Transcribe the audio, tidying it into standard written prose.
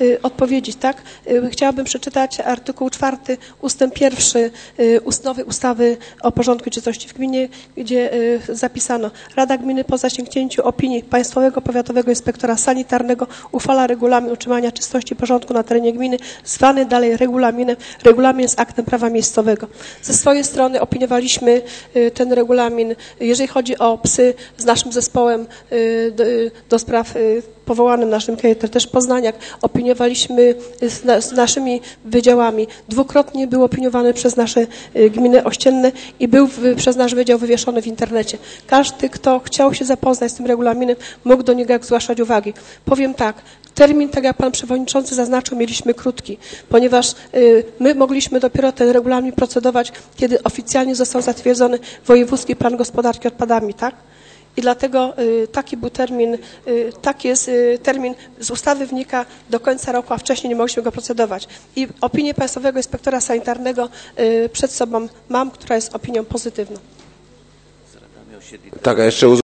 odpowiedzieć, tak? Chciałabym przeczytać artykuł 4 ustęp 1 nowej ustawy o porządku i czystości w gminie, gdzie zapisano: Rada Gminy po zasięgnięciu opinii Państwowego Powiatowego Inspektora Sanitarnego uchwala regulamin utrzymania czystości i porządku na terenie gminy, zwany dalej regulaminem. Regulamin jest aktem prawa miejscowego. Ze swojej strony opiniowaliśmy ten regulamin, jeżeli chodzi o psy, z naszym zespołem do spraw powołanym naszym też Poznaniak, opiniowaliśmy z naszymi wydziałami. Dwukrotnie był opiniowany przez nasze gminy ościenne i był przez nasz wydział wywieszony w internecie. Każdy, kto chciał się zapoznać z tym regulaminem, mógł do niego zgłaszać uwagi. Powiem tak, termin, tak jak pan przewodniczący zaznaczył, mieliśmy krótki, ponieważ my mogliśmy dopiero ten regulamin procedować, kiedy oficjalnie został zatwierdzony wojewódzki plan gospodarki odpadami, tak? I dlatego taki był termin, taki jest termin, z ustawy wynika do końca roku, a wcześniej nie mogliśmy go procedować. I opinię Państwowego Inspektora Sanitarnego przed sobą mam, która jest opinią pozytywną. Tak, a jeszcze